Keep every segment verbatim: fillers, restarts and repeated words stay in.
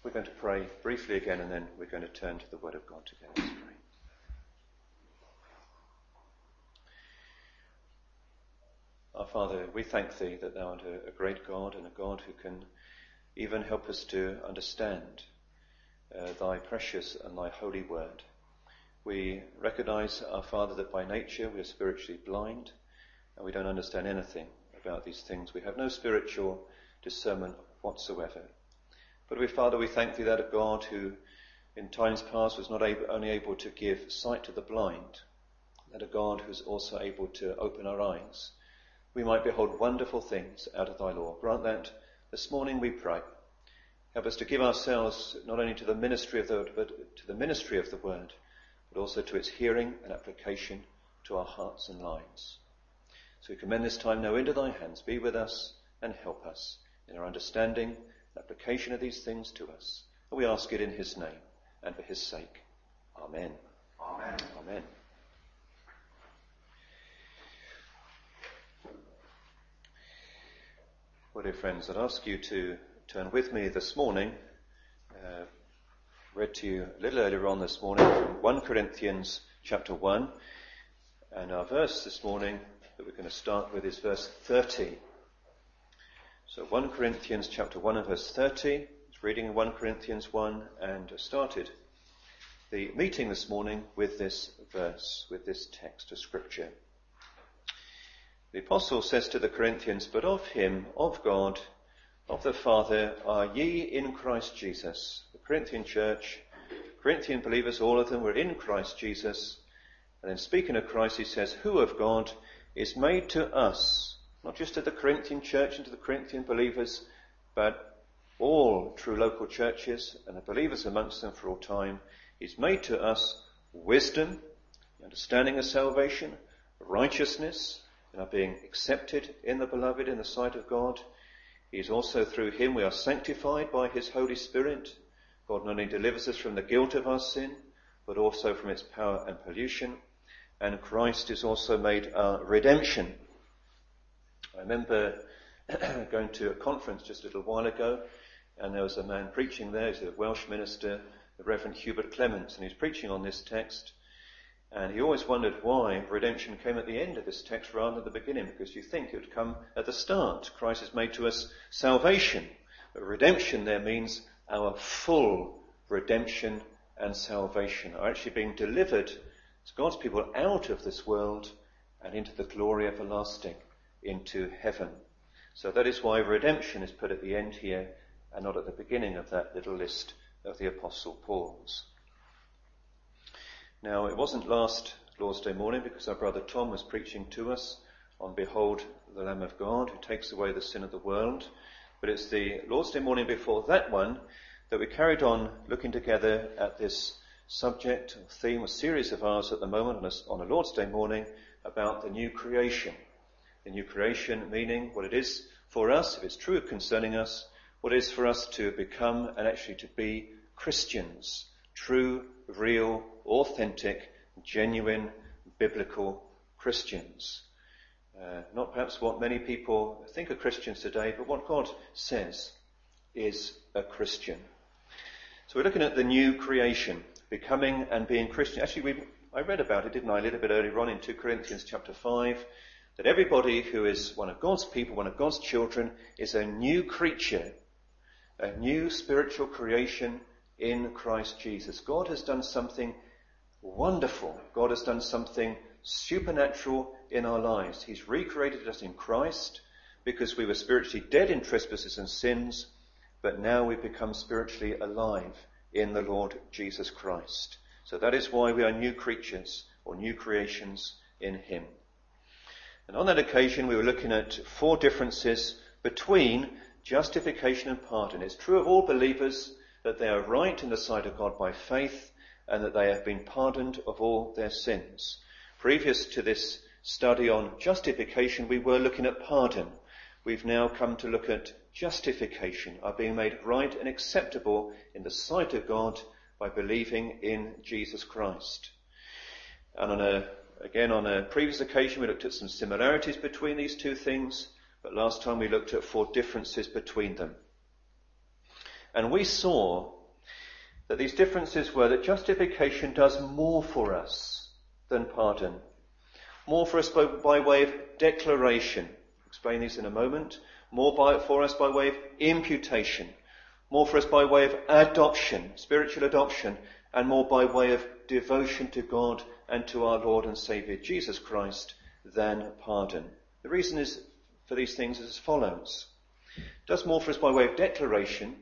We're going to pray briefly again, and then we're going to turn to the Word of God together. Let's pray. Our Father, we thank Thee that Thou art a great God, and a God who can even help us to understand uh, Thy precious and Thy holy Word. We recognise, our Father, that by nature we are spiritually blind, and we don't understand anything about these things. We have no spiritual discernment whatsoever. But we, Father, we thank Thee that a God who in times past was not able, only able to give sight to the blind, that a God who's also able to open our eyes, we might behold wonderful things out of Thy law. Grant that this morning, we pray. Help us to give ourselves not only to the ministry of the word, but to the ministry of the word, but also to its hearing and application to our hearts and lives. So we commend this time now into Thy hands. Be with us and help us in our understanding and application of these things to us. And we ask it in His name and for His sake. Amen. Amen. Amen. Well, dear friends, I'd ask you to turn with me this morning. Uh, read to you a little earlier on this morning from First Corinthians chapter one. And our verse this morning that we're going to start with is verse thirty. So First Corinthians chapter one and verse thirty. It's reading in First Corinthians one and started the meeting this morning with this verse, with this text of Scripture. The Apostle says to the Corinthians, "But of Him, of God, of the Father, are ye in Christ Jesus." The Corinthian church, Corinthian believers, all of them were in Christ Jesus. And then speaking of Christ, he says, "Who of God is made to us," not just to the Corinthian church and to the Corinthian believers, but all true local churches and the believers amongst them for all time, is made to us wisdom, the understanding of salvation, righteousness, and are being accepted in the beloved in the sight of God. He is also through Him we are sanctified by His Holy Spirit. God not only delivers us from the guilt of our sin, but also from its power and pollution. And Christ is also made our redemption. I remember going to a conference just a little while ago, and there was a man preaching there. He's a Welsh minister, the Reverend Hubert Clements, and he's preaching on this text. And he always wondered why redemption came at the end of this text rather than the beginning, because you think it would come at the start. Christ has made to us salvation. But redemption there means our full redemption and salvation, are actually being delivered as God's people out of this world and into the glory everlasting, into heaven. So that is why redemption is put at the end here and not at the beginning of that little list of the Apostle Paul's. Now, it wasn't last Lord's Day morning because our brother Tom was preaching to us on "Behold the Lamb of God who takes away the sin of the world." But it's the Lord's Day morning before that one that we carried on looking together at this subject, or theme, a series of ours at the moment on a, on a Lord's Day morning about the new creation. The new creation meaning what it is for us, if it's true concerning us, what it is for us to become and actually to be Christians. True, real, authentic, genuine, biblical Christians. Uh, not perhaps what many people think of Christians today, but what God says is a Christian. So we're looking at the new creation, becoming and being Christian. Actually, we, I read about it, didn't I, a little bit earlier on in Second Corinthians chapter five, that everybody who is one of God's people, one of God's children, is a new creature, a new spiritual creation in Christ Jesus. God has done something wonderful. God has done something supernatural in our lives. He's recreated us in Christ because we were spiritually dead in trespasses and sins, but now we've become spiritually alive in the Lord Jesus Christ. So that is why we are new creatures or new creations in Him. And on that occasion we were looking at four differences between justification and pardon. It's true of all believers that they are right in the sight of God by faith and that they have been pardoned of all their sins. Previous to this study on justification, we were looking at pardon. We've now come to look at justification, our being made right and acceptable in the sight of God by believing in Jesus Christ. And on a, again, on a previous occasion, we looked at some similarities between these two things, but last time we looked at four differences between them. And we saw that these differences were that justification does more for us than pardon. More for us by, by way of declaration. I'll explain these in a moment. More by, for us by way of imputation. More for us by way of adoption, spiritual adoption, and more by way of devotion to God and to our Lord and Saviour Jesus Christ than pardon. The reason is for these things is as follows. It does more for us by way of declaration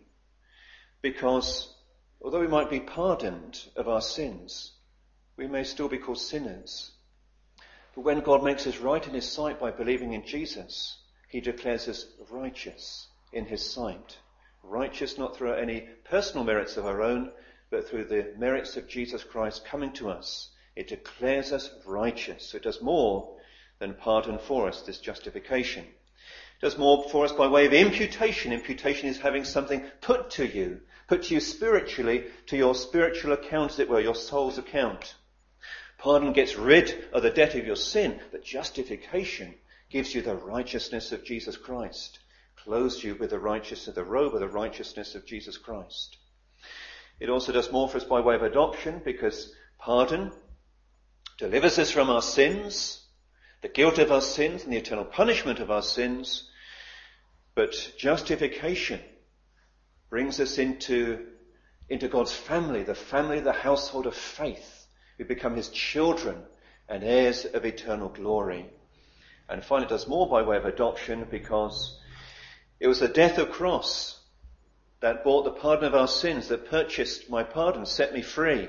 because although we might be pardoned of our sins, we may still be called sinners. But when God makes us right in his sight by believing in Jesus, he declares us righteous in his sight. Righteous not through any personal merits of our own, but through the merits of Jesus Christ coming to us. It declares us righteous. So it does more than pardon for us, this justification. It does more for us by way of imputation. Imputation is having something put to you, put to you spiritually, to your spiritual account, as it were, your soul's account. Pardon gets rid of the debt of your sin, but justification gives you the righteousness of Jesus Christ, clothes you with the righteousness of the robe of the righteousness of Jesus Christ. It also does more for us by way of adoption, because pardon delivers us from our sins, the guilt of our sins and the eternal punishment of our sins, but justification brings us into, into God's family, the family, the household of faith. We become his children and heirs of eternal glory. And finally, it does more by way of adoption because it was the death of cross that bought the pardon of our sins, that purchased my pardon, set me free.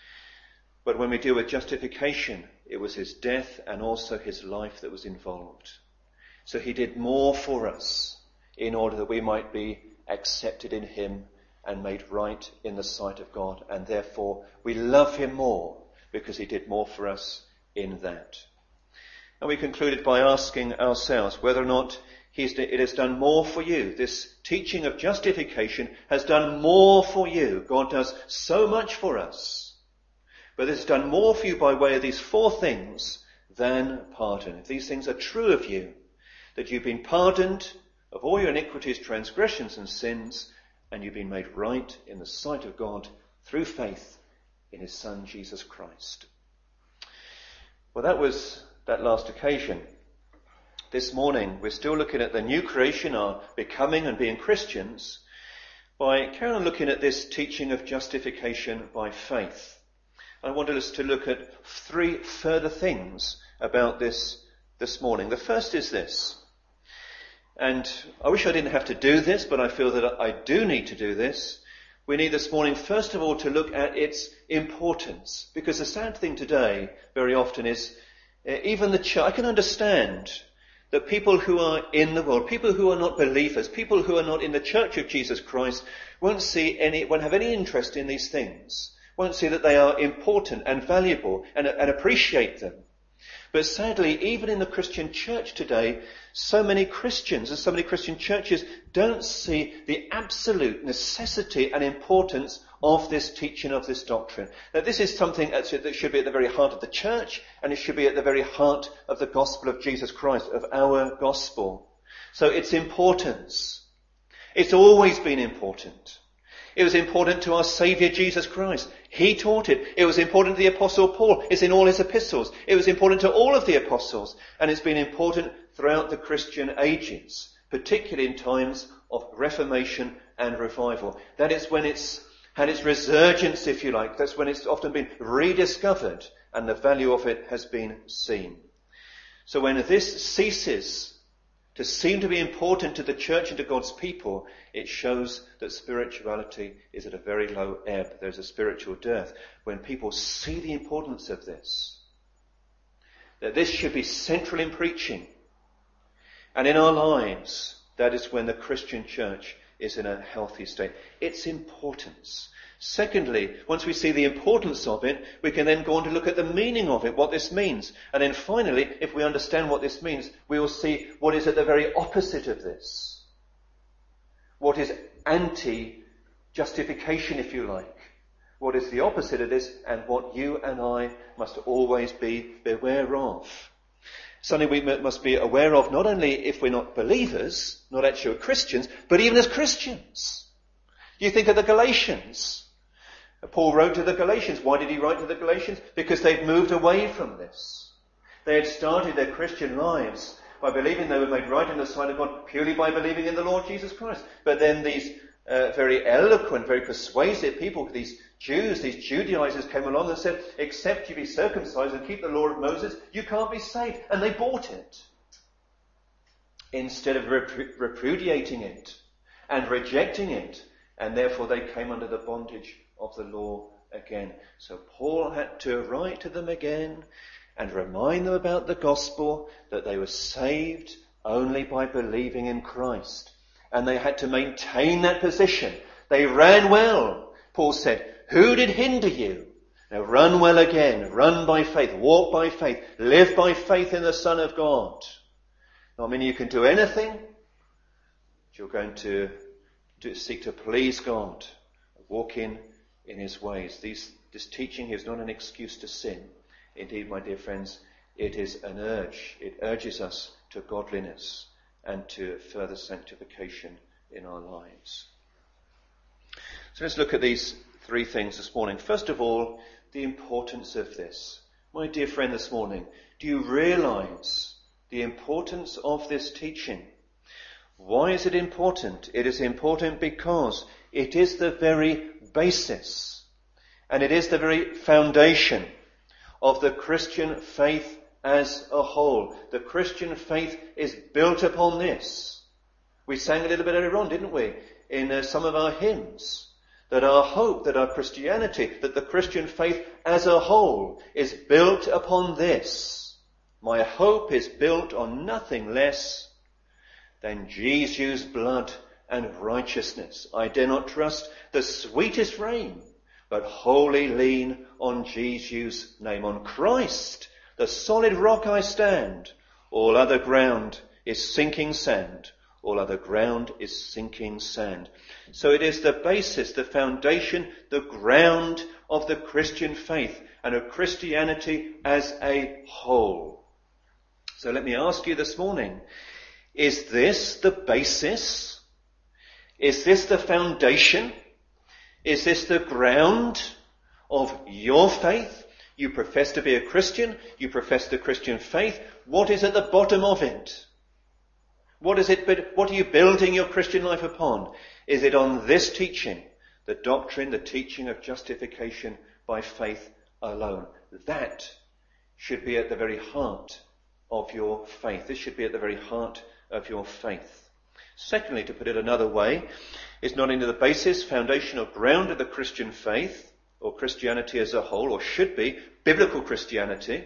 But when we deal with justification, it was his death and also his life that was involved. So he did more for us in order that we might be accepted in him and made right in the sight of God. And therefore, we love him more because he did more for us in that. And we concluded by asking ourselves whether or not he's, it has done more for you. This teaching of justification has done more for you. God does so much for us. But this has done more for you by way of these four things than pardon. If these things are true of you, that you've been pardoned of all your iniquities, transgressions and sins, and you've been made right in the sight of God through faith in his Son, Jesus Christ. Well, that was that last occasion. This morning, we're still looking at the new creation, our becoming and being Christians, by carrying on looking at this teaching of justification by faith. I wanted us to look at three further things about this this morning. The first is this, and I wish I didn't have to do this, but I feel that I do need to do this. We need this morning, first of all, to look at its importance. Because the sad thing today, very often, is uh, even the church. I can understand that people who are in the world, people who are not believers, people who are not in the church of Jesus Christ, won't see any, won't have any interest in these things. Won't see that they are important and valuable and, and appreciate them. But sadly, even in the Christian church today, so many Christians and so many Christian churches don't see the absolute necessity and importance of this teaching, of this doctrine. That this is something that should be at the very heart of the church, and it should be at the very heart of the gospel of Jesus Christ, of our gospel. So its importance. It's always been important. It was important to our Saviour Jesus Christ. He taught it. It was important to the Apostle Paul. It's in all his epistles. It was important to all of the apostles. And it's been important throughout the Christian ages, particularly in times of Reformation and revival. That is when it's had its resurgence, if you like. That's when it's often been rediscovered and the value of it has been seen. So when this ceases to seem to be important to the church and to God's people, it shows that spirituality is at a very low ebb. There's a spiritual dearth. When people see the importance of this, that this should be central in preaching, and in our lives, that is when the Christian church is in a healthy state. Its importance. Secondly, once we see the importance of it, we can then go on to look at the meaning of it, what this means. And then finally, if we understand what this means, we will see what is at the very opposite of this. What is anti-justification, if you like. What is the opposite of this, and what you and I must always be beware of. Something we must be aware of not only if we're not believers, not actual Christians, but even as Christians. You think of the Galatians. Paul wrote to the Galatians. Why did he write to the Galatians? Because they'd moved away from this. They had started their Christian lives by believing they were made right in the sight of God purely by believing in the Lord Jesus Christ. But then these uh, very eloquent, very persuasive people, these Jews, these Judaizers came along and said, except you be circumcised and keep the law of Moses, you can't be saved. And they bought it. Instead of rep- repudiating it and rejecting it. And therefore they came under the bondage of the law again. So Paul had to write to them again and remind them about the gospel, that they were saved only by believing in Christ. And they had to maintain that position. They ran well. Paul said, who did hinder you? Now run well again. Run by faith. Walk by faith. Live by faith in the Son of God. Not meaning you can do anything. You're going to, to seek to please God. Walk in in his ways. These, this teaching is not an excuse to sin. Indeed, my dear friends, it is an urge. It urges us to godliness and to further sanctification in our lives. So let's look at these three things this morning. First of all, the importance of this. My dear friend, this morning, do you realize the importance of this teaching? Why is it important? It is important because it is the very basis and it is the very foundation of the Christian faith as a whole. The Christian faith is built upon this. We sang a little bit earlier on, didn't we, in uh, some of our hymns, that our hope, that our Christianity, that the Christian faith as a whole is built upon this. My hope is built on nothing less than Jesus' blood and righteousness. I dare not trust the sweetest rain, but wholly lean on Jesus' name. On Christ, the solid rock I stand. All other ground is sinking sand. All other ground is sinking sand. So it is the basis, the foundation, the ground of the Christian faith and of Christianity as a whole. So let me ask you this morning, is this the basis? Is this the foundation? Is this the ground of your faith? You profess to be a Christian. You profess the Christian faith. What is at the bottom of it? What is it? What are you building your Christian life upon? Is it on this teaching, the doctrine, the teaching of justification by faith alone? That should be at the very heart of your faith. This should be at the very heart of your faith. Secondly, to put it another way, it's not only the basis, foundation or ground of the Christian faith, or Christianity as a whole, or should be, biblical Christianity,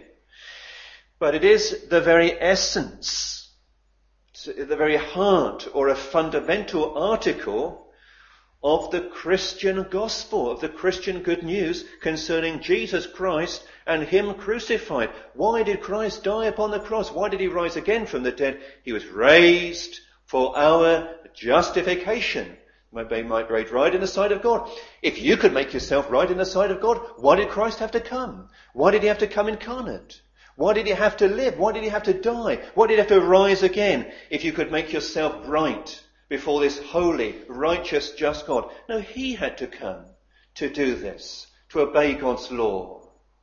but it is the very essence, the very heart, or a fundamental article of the Christian gospel, of the Christian good news concerning Jesus Christ and him crucified. Why did Christ die upon the cross? Why did he rise again from the dead? He was raised for our justification. May might made right in the sight of God. If you could make yourself right in the sight of God, why did Christ have to come? Why did he have to come incarnate? Why did he have to live? Why did he have to die? Why did he have to rise again? If you could make yourself right before this holy, righteous, just God. No, he had to come to do this, to obey God's law,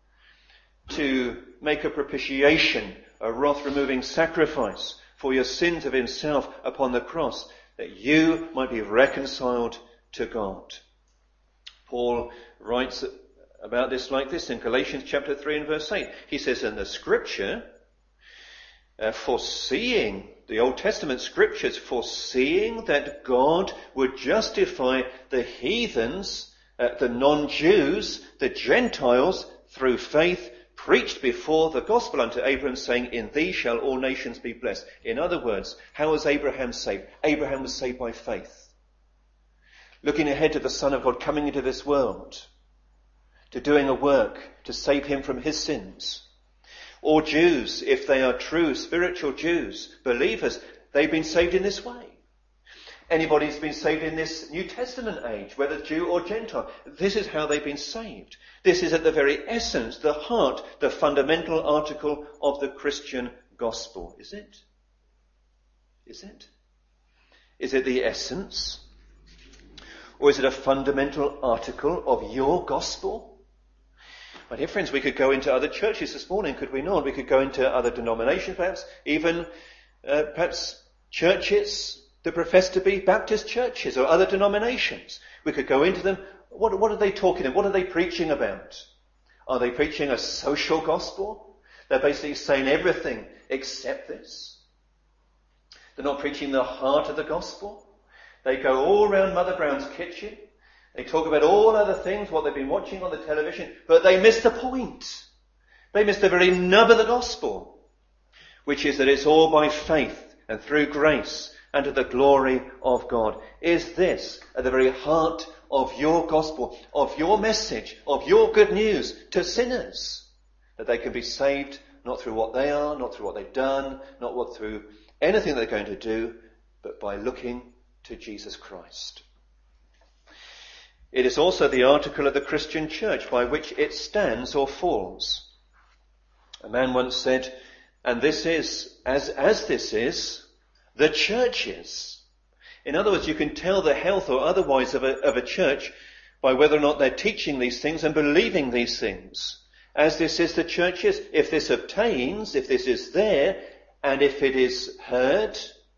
to make a propitiation, a wrath-removing sacrifice for your sins of himself upon the cross, that you might be reconciled to God. Paul writes about this like this in Galatians chapter three and verse eight. He says, in the scripture, uh, foreseeing, the Old Testament scriptures, foreseeing that God would justify the heathens, uh, the non-Jews, the Gentiles, through faith, preached before the gospel unto Abraham, saying, in thee shall all nations be blessed. In other words, how was Abraham saved? Abraham was saved by faith. Looking ahead to the Son of God coming into this world, to doing a work to save him from his sins. Or Jews, if they are true spiritual Jews, believers, they've been saved in this way. Anybody who's been saved in this New Testament age, whether Jew or Gentile, this is how they've been saved. This is at the very essence, the heart, the fundamental article of the Christian gospel. Is it? Is it? Is it the essence? Or is it a fundamental article of your gospel? My dear friends, we could go into other churches this morning, could we not? We could go into other denominations, perhaps, even uh, perhaps churches that profess to be Baptist churches or other denominations. We could go into them. What, what are they talking about? What are they preaching about? Are they preaching a social gospel? They're basically saying everything except this. They're not preaching the heart of the gospel. They go all around Mother Brown's kitchen. They talk about all other things, what they've been watching on the television, but they miss the point. They miss the very nub of the gospel, which is that it's all by faith and through grace and to the glory of God. Is this at the very heart of your gospel, of your message, of your good news to sinners? That they can be saved not through what they are, not through what they've done, not what through anything they're going to do, but by looking to Jesus Christ. It is also the article of the Christian church by which it stands or falls. A man once said, and this is, as, as this is, the church is. In other words, you can tell the health or otherwise of a, of a church by whether or not they're teaching these things and believing these things. As this is, the church is. If this obtains, if this is there, and if it is heard,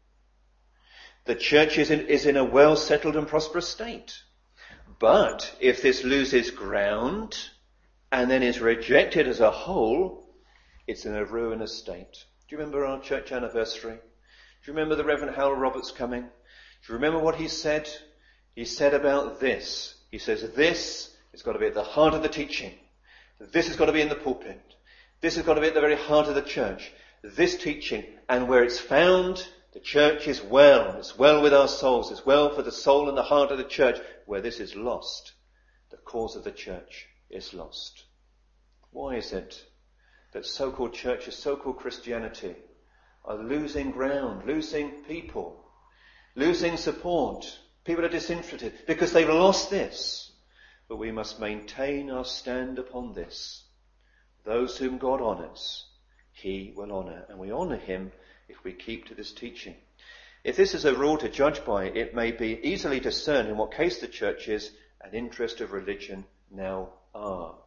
the church is in, is in a well-settled and prosperous state. But if this loses ground and then is rejected as a whole, it's in a ruinous state. Do you remember our church anniversary? Do you remember the Reverend Howell Roberts coming? Do you remember what he said? He said about this. He says, this has got to be at the heart of the teaching. This has got to be in the pulpit. This has got to be at the very heart of the church. This teaching, and where it's found, the church is well. It's well with our souls. It's well for the soul and the heart of the church. Where this is lost, the cause of the church is lost. Why is it that so-called churches, so-called Christianity are losing ground, losing people, losing support? People are disinterested because they've lost this. But we must maintain our stand upon this. Those whom God honours, he will honour. And we honour him if we keep to this teaching. If this is a rule to judge by, it may be easily discerned in what case the church is and interest of religion now are.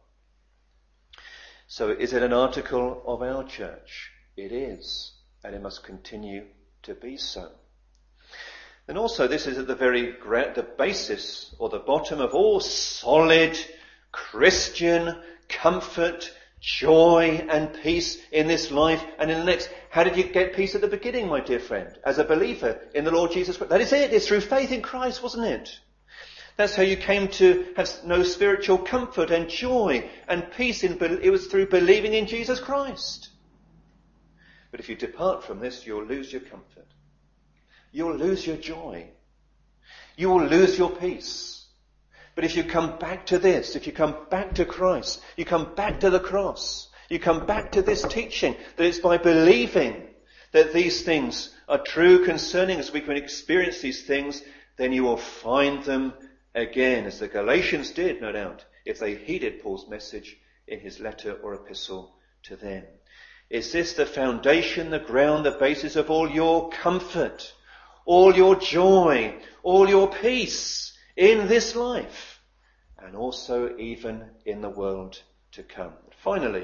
So is it an article of our church? It is, and it must continue to be so. And also this is at the very the basis or the bottom of all solid Christian comfort, joy and peace in this life and in the next. How did you get peace at the beginning, my dear friend? As a believer in the Lord Jesus Christ. That is it. It's through faith in Christ, wasn't it? That's how you came to have no spiritual comfort and joy and peace. In, it was through believing in Jesus Christ. But if you depart from this, you'll lose your comfort. You'll lose your joy. You will lose your peace. But if you come back to this, if you come back to Christ, you come back to the cross, you come back to this teaching, that it's by believing that these things are true concerning us, we can experience these things, then you will find them again, as the Galatians did, no doubt, if they heeded Paul's message in his letter or epistle to them. Is this the foundation, the ground, the basis of all your comfort, all your joy, all your peace in this life, and also even in the world to come? Finally,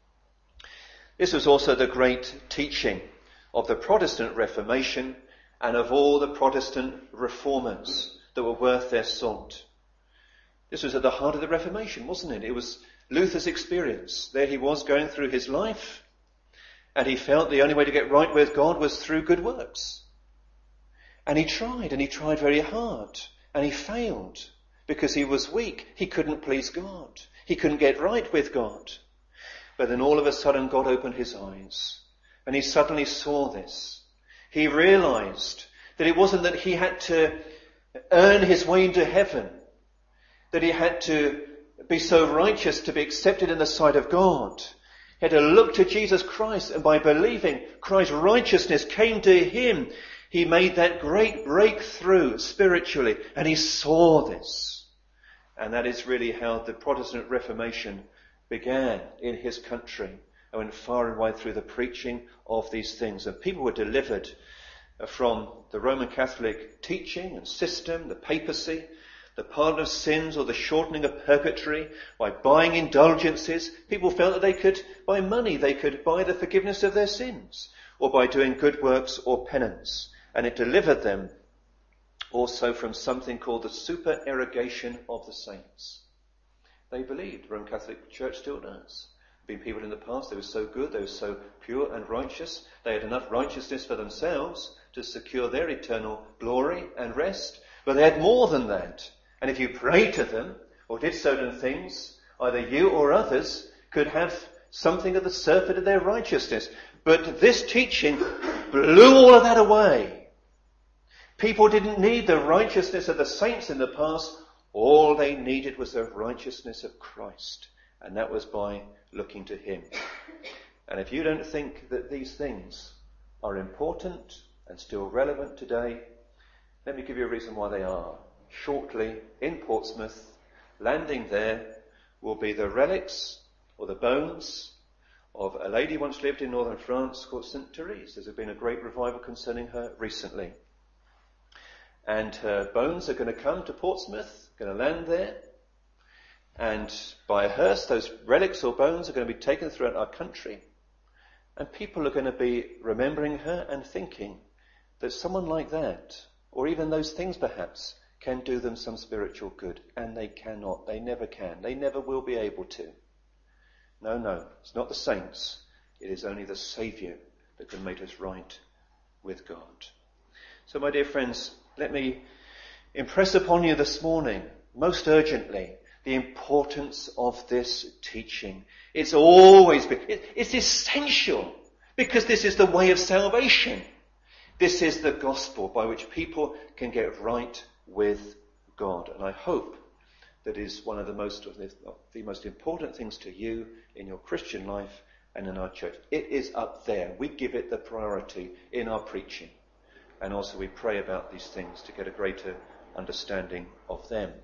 this was also the great teaching of the Protestant Reformation and of all the Protestant reformers that were worth their salt. This was at the heart of the Reformation, wasn't it? It was Luther's experience. There he was going through his life, and he felt the only way to get right with God was through good works. And he tried, and he tried very hard, and he failed because he was weak. He couldn't please God. He couldn't get right with God. But then all of a sudden God opened his eyes, and he suddenly saw this. He realized that it wasn't that he had to earn his way into heaven, that he had to be so righteous to be accepted in the sight of God. He had to look to Jesus Christ, and by believing Christ's righteousness came to him. He made that great breakthrough spiritually, and he saw this. And that is really how the Protestant Reformation began in his country and went far and wide through the preaching of these things. And people were delivered from the Roman Catholic teaching and system, the papacy. the pardon of sins or the shortening of purgatory, by buying indulgences. People felt that they could, by money, they could buy the forgiveness of their sins, or by doing good works or penance. And it delivered them also from something called the supererogation of the saints. They believed, the Roman Catholic Church still does. There have been people in the past, they were so good, they were so pure and righteous, they had enough righteousness for themselves to secure their eternal glory and rest, but they had more than that. And if you prayed to them, or did certain things, either you or others could have something of the surfeit of their righteousness. But this teaching blew all of that away. People didn't need the righteousness of the saints in the past. All they needed was the righteousness of Christ. And that was by looking to him. And if you don't think that these things are important and still relevant today, let me give you a reason why they are. Shortly, in Portsmouth, landing there, will be the relics or the bones of a lady who once lived in northern France called Saint Therese. There's been a great revival concerning her recently. And her bones are going to come to Portsmouth, going to land there. And by a hearse, those relics or bones are going to be taken throughout our country. And people are going to be remembering her and thinking that someone like that, or even those things perhaps, can do them some spiritual good. And they cannot. They never can. They never will be able to. No, no. It's not the saints. It is only the Saviour that can make us right with God. So, my dear friends, let me impress upon you this morning, most urgently, the importance of this teaching. It's always been, it, it's essential, because this is the way of salvation. This is the gospel by which people can get right with God. And I hope that is one of the most, of the, of the most important things to you in your Christian life and in our church. It is up there. We give it the priority in our preaching. And also we pray about these things to get a greater understanding of them.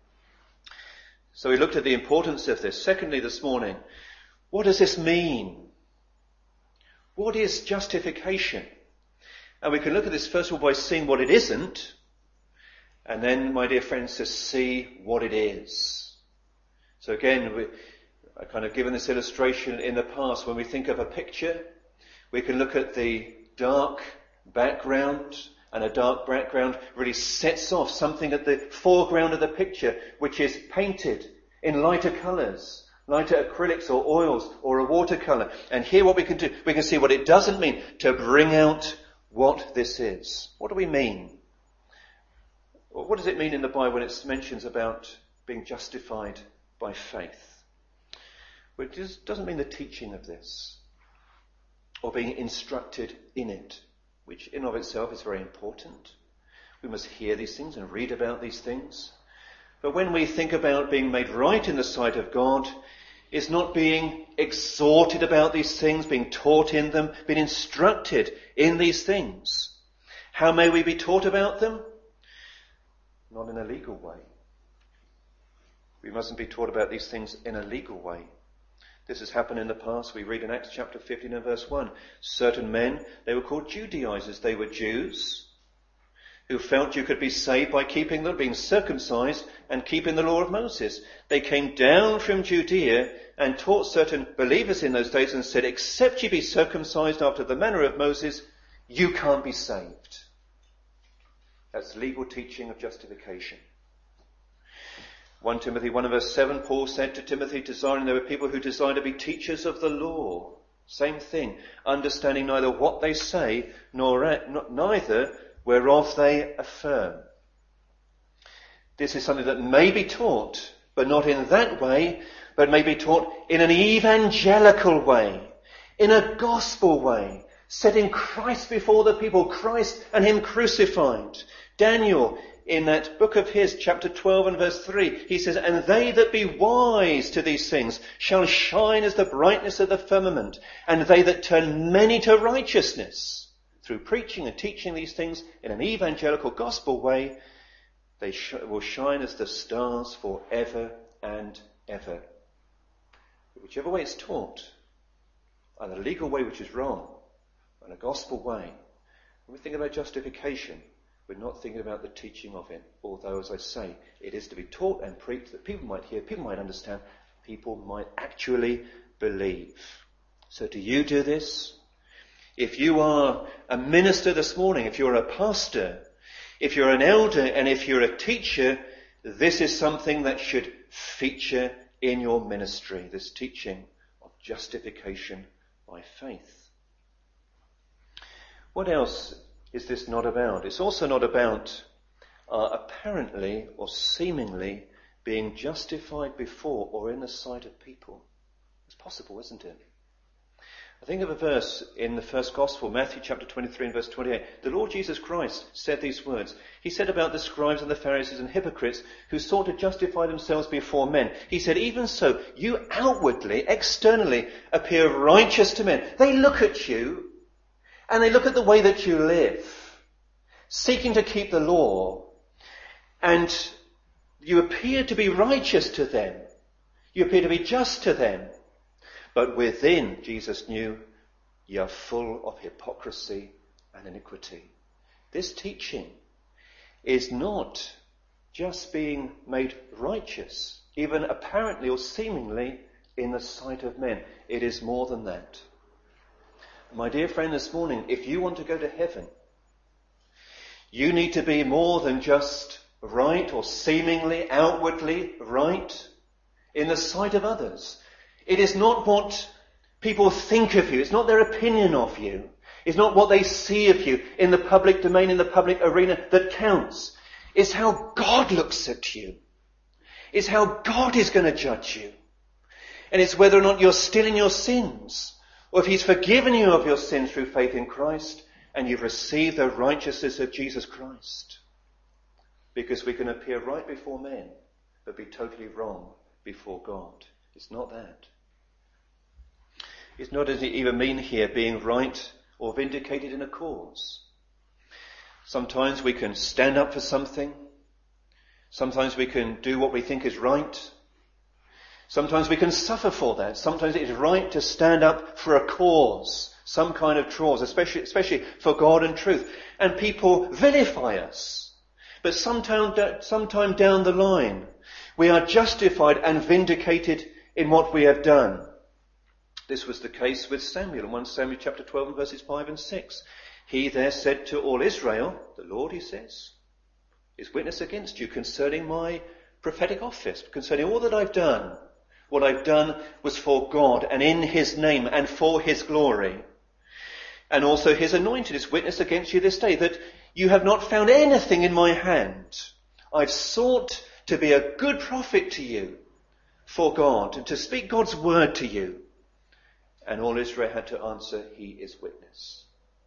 So we looked at the importance of this. Secondly, this morning, what does this mean? What is justification? And we can look at this first of all by seeing what it isn't, and then, my dear friends, to see what it is. So again, we, I kind of given this illustration in the past. When we think of a picture, we can look at the dark background, and a dark background really sets off something at the foreground of the picture, which is painted in lighter colours, lighter acrylics or oils or a watercolour. And here what we can do, we can see what it doesn't mean to bring out what this is. What do we mean? What does it mean in the Bible when it mentions about being justified by faith? Well, it doesn't mean the teaching of this or being instructed in it, which in of itself is very important. We must hear these things and read about these things. But when we think about being made right in the sight of God, it's not being exhorted about these things, being taught in them, being instructed in these things. How may we be taught about them? Not in a legal way. We mustn't be taught about these things in a legal way. This has happened in the past. We read in Acts chapter fifteen and verse one. Certain men, they were called Judaizers. They were Jews who felt you could be saved by keeping the, being circumcised and keeping the law of Moses. They came down from Judea and taught certain believers in those days and said, except you be circumcised after the manner of Moses, you can't be saved. That's legal teaching of justification. First Timothy one and verse seven, Paul said to Timothy, desiring there were people who desire to be teachers of the law. Same thing. Understanding neither what they say, nor neither whereof they affirm. This is something that may be taught, but not in that way, but may be taught in an evangelical way, in a gospel way, setting Christ before the people, Christ and him crucified. Daniel, in that book of his, chapter twelve and verse three, he says, and they that be wise to these things shall shine as the brightness of the firmament, and they that turn many to righteousness. Through preaching and teaching these things in an evangelical gospel way, they sh- will shine as the stars forever and ever. Whichever way it's taught, either a legal way which is wrong, and a gospel way, when we think about justification, we're not thinking about the teaching of it. Although, as I say, it is to be taught and preached that people might hear, people might understand, people might actually believe. So do you do this? If you are a minister this morning, if you're a pastor, if you're an elder, and if you're a teacher, this is something that should feature in your ministry, this teaching of justification by faith. What else is this not about? It's also not about uh, apparently or seemingly being justified before or in the sight of people. It's possible, isn't it? I think of a verse in the first gospel, Matthew chapter twenty-three and verse twenty-eight. The Lord Jesus Christ said these words. He said about the scribes and the Pharisees and hypocrites who sought to justify themselves before men. He said, even so, you outwardly, externally appear righteous to men. They look at you and they look at the way that you live, seeking to keep the law, and you appear to be righteous to them. You appear to be just to them. But within, Jesus knew, you are full of hypocrisy and iniquity. This teaching is not just being made righteous, even apparently or seemingly in the sight of men. It is more than that. My dear friend, this morning, if you want to go to heaven, you need to be more than just right or seemingly, outwardly right in the sight of others. It is not what people think of you. It's not their opinion of you. It's not what they see of you in the public domain, in the public arena that counts. It's how God looks at you. It's how God is going to judge you. And it's whether or not you're still in your sins, or if he's forgiven you of your sins through faith in Christ and you've received the righteousness of Jesus Christ. Because we can appear right before men, but be totally wrong before God. It's not that. It's not, does it even mean here, being right or vindicated in a cause. Sometimes we can stand up for something. Sometimes we can do what we think is right. Sometimes we can suffer for that. Sometimes it is right to stand up for a cause, some kind of cause, especially, especially for God and truth. And people vilify us. But sometime, sometime down the line, we are justified and vindicated in what we have done. This was the case with Samuel in First Samuel chapter twelve and verses five and six. He there said to all Israel, the Lord, he says, is witness against you concerning my prophetic office, concerning all that I've done. What I've done was for God and in his name and for his glory. And also his anointed is witness against you this day, that you have not found anything in my hand. I've sought to be a good prophet to you for God and to speak God's word to you. And all Israel had to answer, he is witness.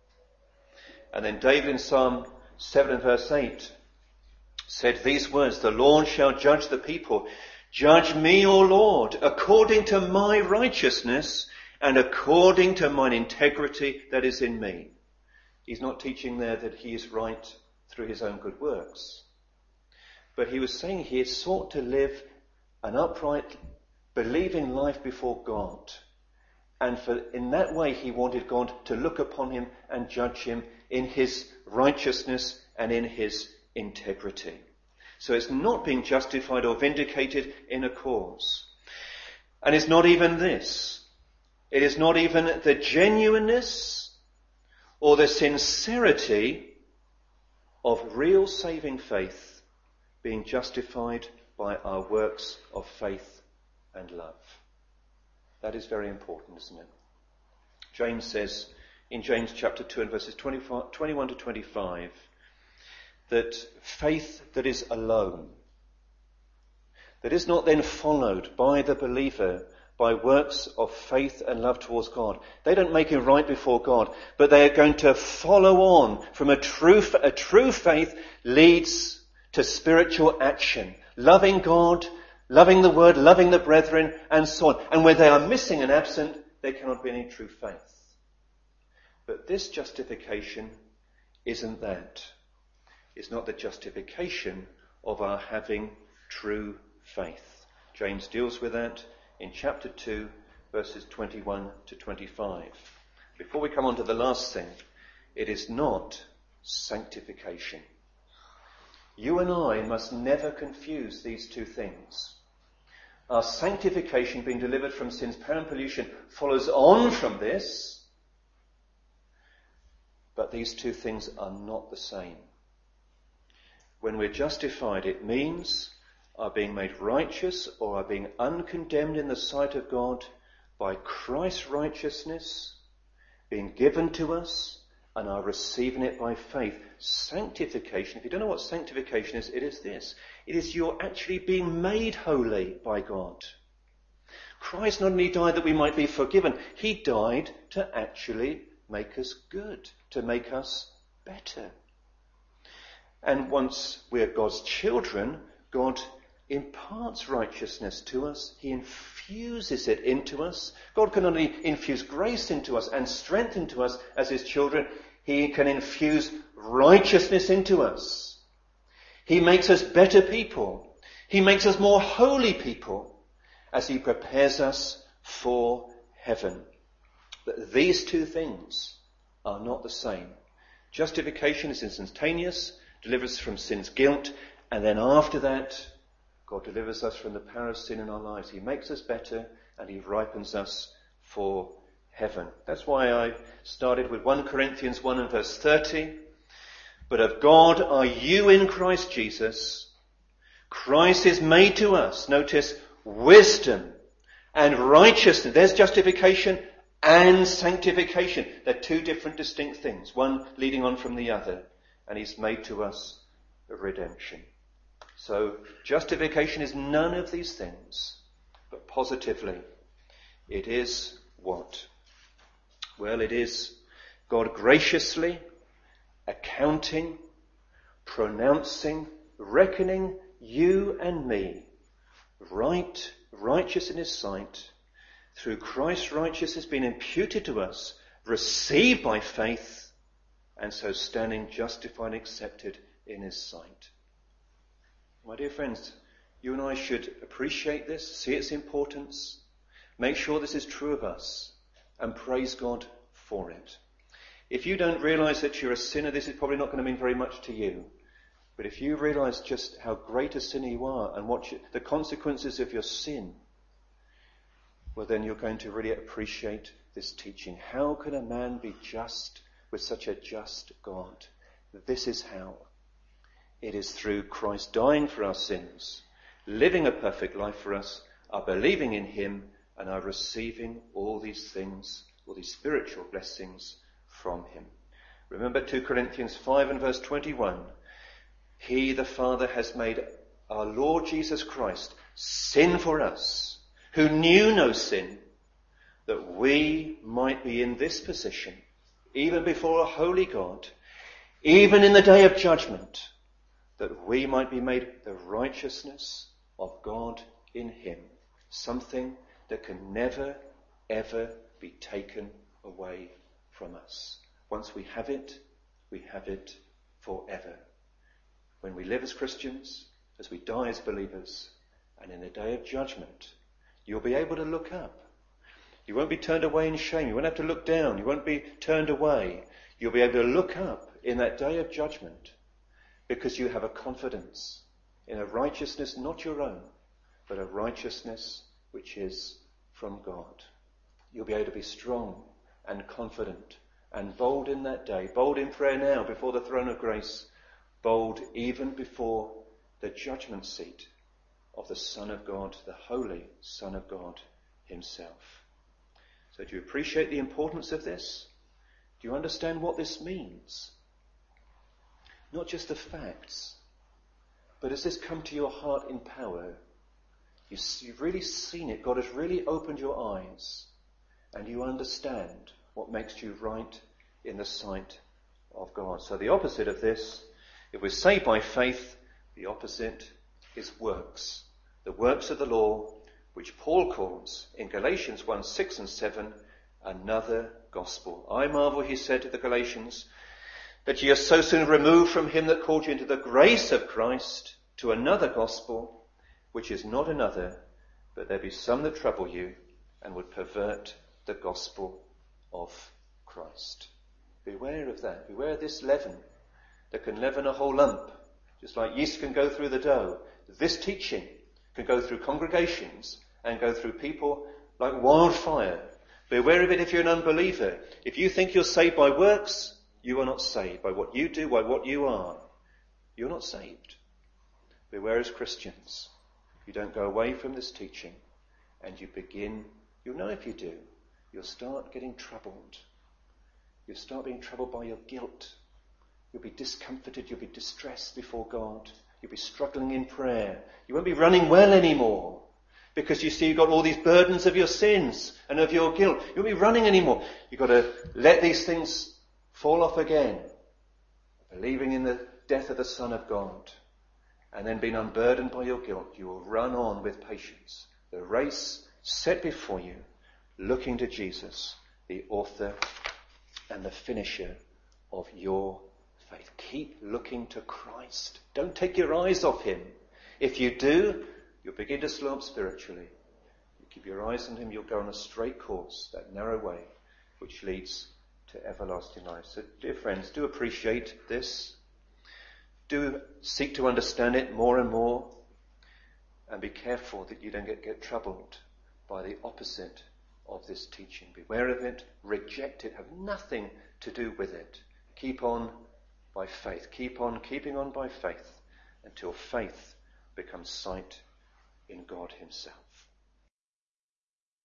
And then David in Psalm seven and verse eight said these words, the Lord shall judge the people. Judge me, O Lord, according to my righteousness and according to mine integrity that is in me. He's not teaching there that he is right through his own good works. But he was saying he had sought to live an upright, believing life before God. And for, in that way he wanted God to look upon him and judge him in his righteousness and in his integrity. So it's not being justified or vindicated in a cause. And it's not even this. It is not even the genuineness or the sincerity of real saving faith being justified by our works of faith and love. That is very important, isn't it? James says in James chapter two and verses twenty-one to twenty-five that faith that is alone, that is not then followed by the believer by works of faith and love towards God. They don't make him right before God, but they are going to follow on from a true, a true faith leads to spiritual action, loving God, loving the word, loving the brethren, and so on. And where they are missing and absent, there cannot be any true faith. But this justification isn't that. It's not the justification of our having true faith. James deals with that in chapter two, verses twenty-one to twenty-five. Before we come on to the last thing, it is not sanctification. You and I must never confuse these two things. Our sanctification, being delivered from sin's power and pollution, follows on from this. But these two things are not the same. When we're justified, it means our being made righteous or our being uncondemned in the sight of God by Christ's righteousness being given to us and our receiving it by faith. Sanctification, if you don't know what sanctification is, it is this. It is you're actually being made holy by God. Christ not only died that we might be forgiven, he died to actually make us good, to make us better. And once we're God's children, God imparts righteousness to us. He infuses it into us. God can only infuse grace into us and strength into us as his children. He can infuse righteousness into us. He makes us better people. He makes us more holy people as he prepares us for heaven. But these two things are not the same. Justification is instantaneous, delivers us from sin's guilt, and then after that, God delivers us from the power of sin in our lives. He makes us better and he ripens us for heaven. That's why I started with First Corinthians one and verse thirty. But of God are you in Christ Jesus. Christ is made to us, notice, wisdom and righteousness. There's justification and sanctification. They're two different distinct things, one leading on from the other. And he's made to us a redemption. So justification is none of these things, but positively, it is what? Well, it is God graciously accounting, pronouncing, reckoning you and me right, righteous in his sight, through Christ's righteousness being imputed to us, received by faith, and so standing justified and accepted in his sight. My dear friends, you and I should appreciate this, see its importance, make sure this is true of us, and praise God for it. If you don't realize that you're a sinner, this is probably not going to mean very much to you. But if you realize just how great a sinner you are and what you, the consequences of your sin, well then you're going to really appreciate this teaching. How can a man be just with such a just God? This is how. It is through Christ dying for our sins, living a perfect life for us, our believing in him, and our receiving all these things, all these spiritual blessings from him. Remember Second Corinthians five and verse twenty-one. He, the Father, has made our Lord Jesus Christ sin for us, who knew no sin, that we might be in this position, even before a holy God, even in the day of judgment, that we might be made the righteousness of God in him, something that can never, ever be taken away from us. Once we have it, we have it forever. When we live as Christians, as we die as believers, and in the day of judgment, you'll be able to look up. You won't be turned away in shame. You won't have to look down. You won't be turned away. You'll be able to look up in that day of judgment because you have a confidence in a righteousness not your own, but a righteousness which is from God. You'll be able to be strong and confident and bold in that day, bold in prayer now before the throne of grace, bold even before the judgment seat of the Son of God, the Holy Son of God himself. So do you appreciate the importance of this? Do you understand what this means? Not just the facts, but has this come to your heart in power? You've really seen it. God has really opened your eyes, and you understand what makes you right in the sight of God. So the opposite of this, if we're saved by faith, the opposite is works. The works of the law, which Paul calls in Galatians one, six and seven, another gospel. I marvel, he said to the Galatians, that ye are so soon removed from him that called you into the grace of Christ to another gospel, which is not another, but there be some that trouble you and would pervert the gospel of Christ. Beware of that. Beware of this leaven that can leaven a whole lump Just like yeast can go through the dough, this teaching can go through congregations and go through people like wildfire. Be aware of it if you're an unbeliever. If you think you're saved by works, you are not saved. By what you do, by what you are, you're not saved. Beware as Christians. You don't go away from this teaching and you begin, you'll know if you do, you'll start getting troubled. You'll start being troubled by your guilt. You'll be discomforted, you'll be distressed before God. You'll be struggling in prayer. You won't be running well anymore because you see you've got all these burdens of your sins and of your guilt. You won't be running anymore. You've got to let these things fall off again. Believing in the death of the Son of God and then being unburdened by your guilt, you will run on with patience. The race set before you, looking to Jesus, the author and the finisher of your faith. Keep looking to Christ. Don't take your eyes off him. If you do, you'll begin to slow up spiritually. You keep your eyes on him, you'll go on a straight course, that narrow way, which leads to everlasting life. So, dear friends, do appreciate this. Do seek to understand it more and more. And be careful that you don't get, get troubled by the opposite of this teaching. Beware of it, reject it, have nothing to do with it. Keep on by faith. Keep on keeping on by faith until faith becomes sight in God himself.